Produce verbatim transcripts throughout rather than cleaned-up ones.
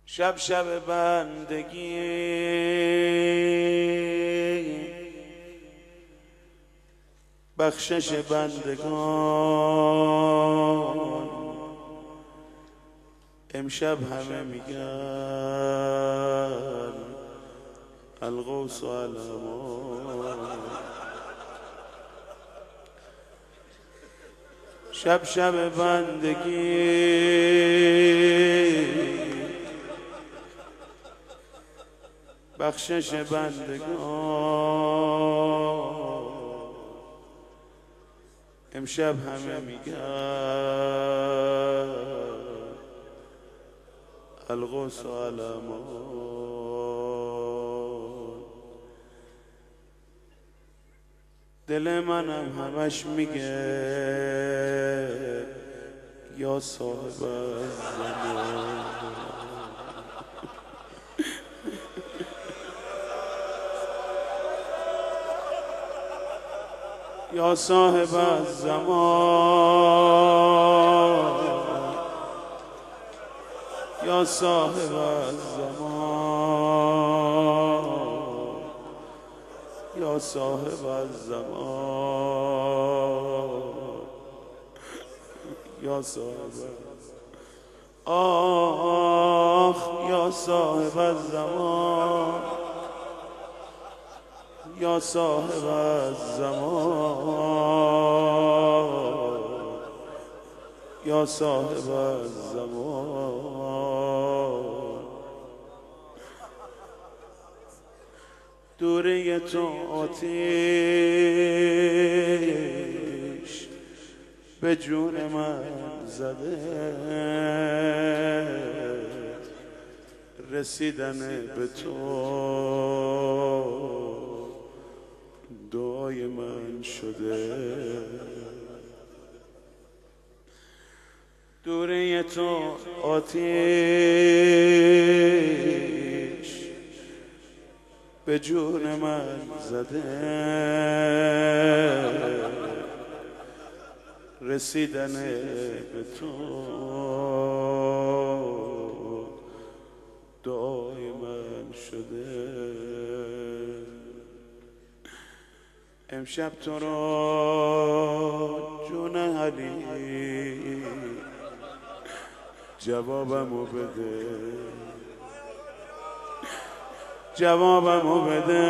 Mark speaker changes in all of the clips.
Speaker 1: شب شب بندگی بخشش بندگان امشب همه میگن الغوث و الامان. شب شب بندگی بخشش بندگان امشب همه میگن الغوث و الامان. دل منم همش میگه یا صاحب الزمان. یا صاحب الزمان یا صاحب الزمان یا صاحب الزمان یا صاحب آخ یا صاحب الزمان یا صاحب الزمان یا صاحب الزمان. دوره تو آتیش به جون من زده رسیدن به تو دعای من شده. دوره تو آتیش به جون من زده رسیدن به تو دعای من شده. امشب تو را جون علی جوابمو بده جوابمو بده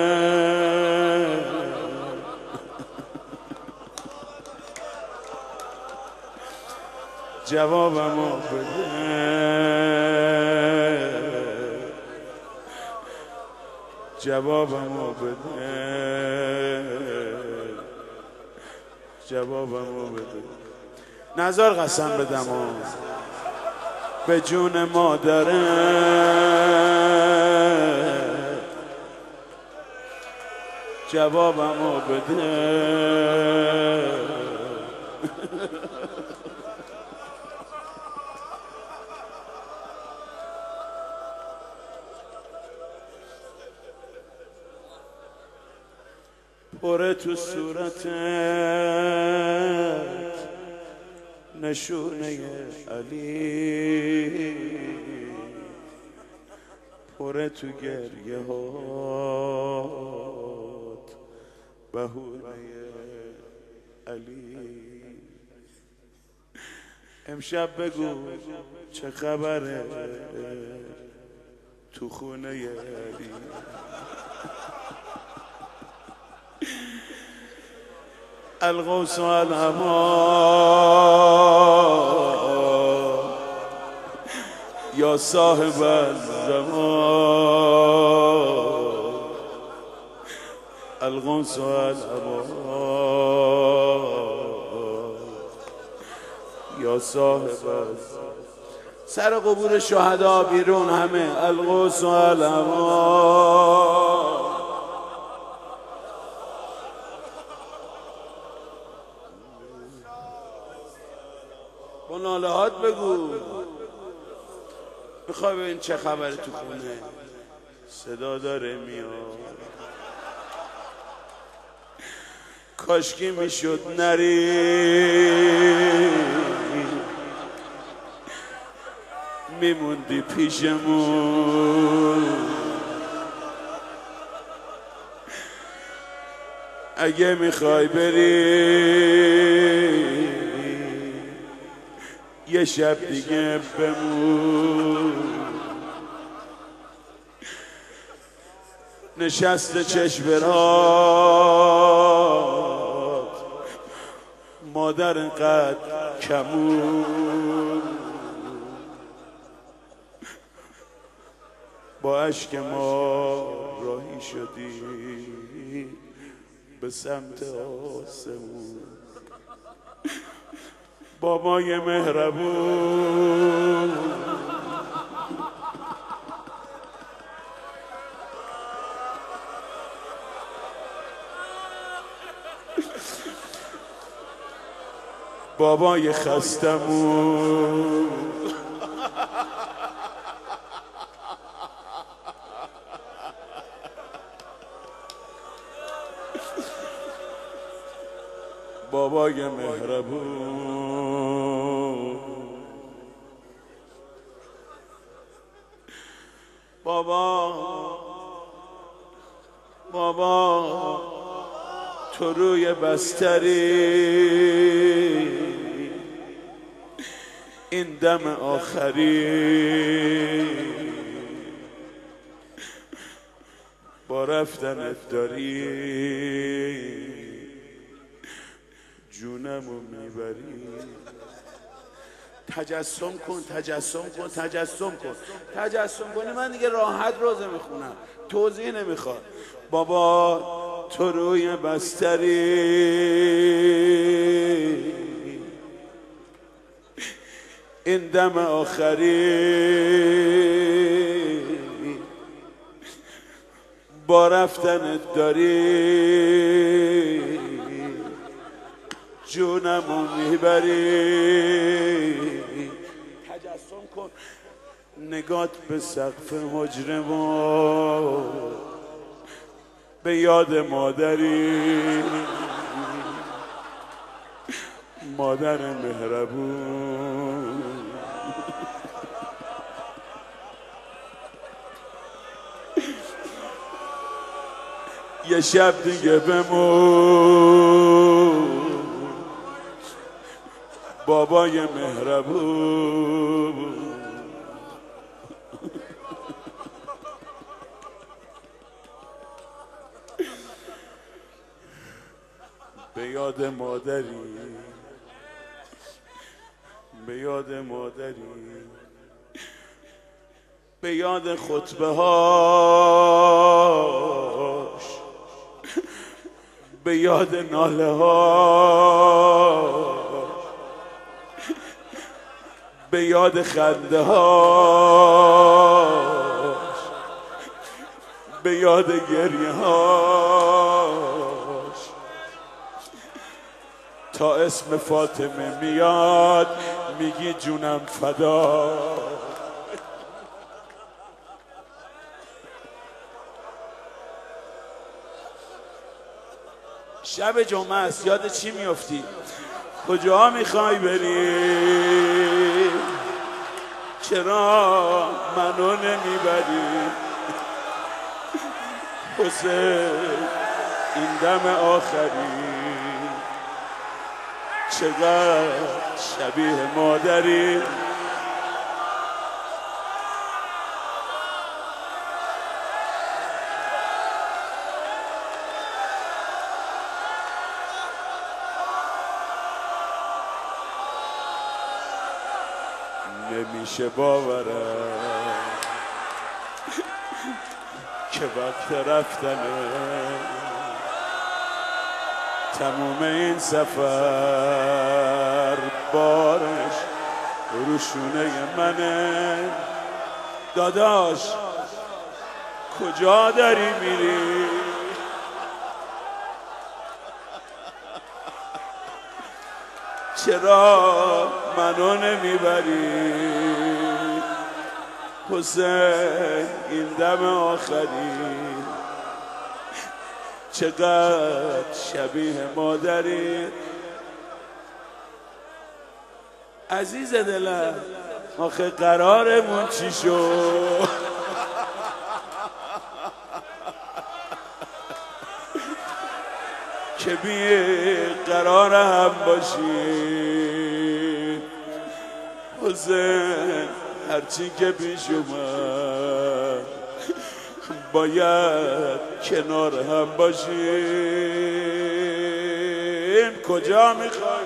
Speaker 1: جوابمو بده جوابمو بده جوابمو بده. نزار قسم بدم به جون مادره جوابمو بده پره تو صورتت نشونه علی پره تو گریه هات بهونه علی. امشب بگو چه خبره تو خونه علی. الغوث و الامان یا صاحب الزمان الغوث و الامان یا صاحب الزمان. سر قبور شهدا بیرون همه الغوث و الامان. با نالهات بگو میخوای ببین چه خبره تو خونه. صدا داره میاد کاشکی میشد نری میموندی پیشمون. اگه میخوای بری یه شب دیگه بمون. نشست چشم رات مادر اینقدر کمون، با اشک ما راهی شدی به سمت آسمون. بابای مهربون بابای خستمون بابای مهربون. بابا بابا تو روی بستری این دم آخری با رفتنت داری جونمو میبری. تجسم کن تجسم کن تجسم کن تجسم کنی من دیگه راحت روزه میخونم، توضیح نمیخواد. بابا تو روی بستری این دم آخری با رفتنت داری جونمو میبری. تجسم کن نگات به سقف حجره ما به یاد مادری مادر مهربون. یه شب دیگه بمون بابای مهربون. به یاد مادری به یاد مادری به یاد خطبه هاش به یاد ناله هاش به یاد خنده هاش به یاد گریه هاش تا اسم فاطمه میاد میگی جونم فدا. شب جمعه است یاد چی میافتی؟ کجا میخوای بری؟ چرا منو نمیبری؟ حسین این دم آخری چقدر شبیه مادری. نمیشه باورم که وقت رفتنه تموم این سفر بارش روشونه منه. داداش کجا داری میری؟ چرا منو نمیبری؟ حسین این دم آخری چقدر شبیه مادری. عزیز دلم آخه قرارمون چی شد؟ که بی قرار هم باشیم. حسین هرچی که پیش اومد باید کنار هم باشیم. کجا میخوای؟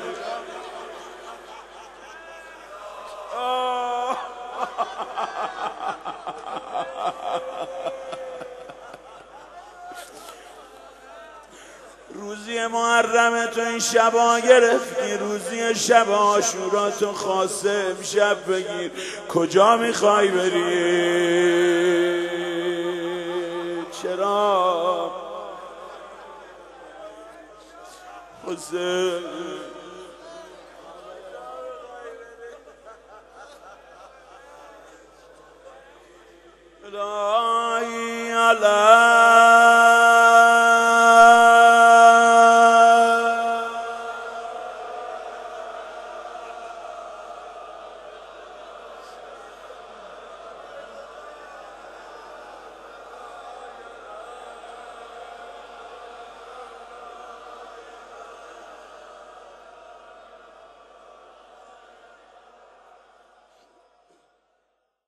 Speaker 1: روزی محرم تو این شبا گرفتی، روزی شب عاشورا تو خواسته امشب بگیر. کجا میخوای بری؟ چرا حسین؟ الهی الهی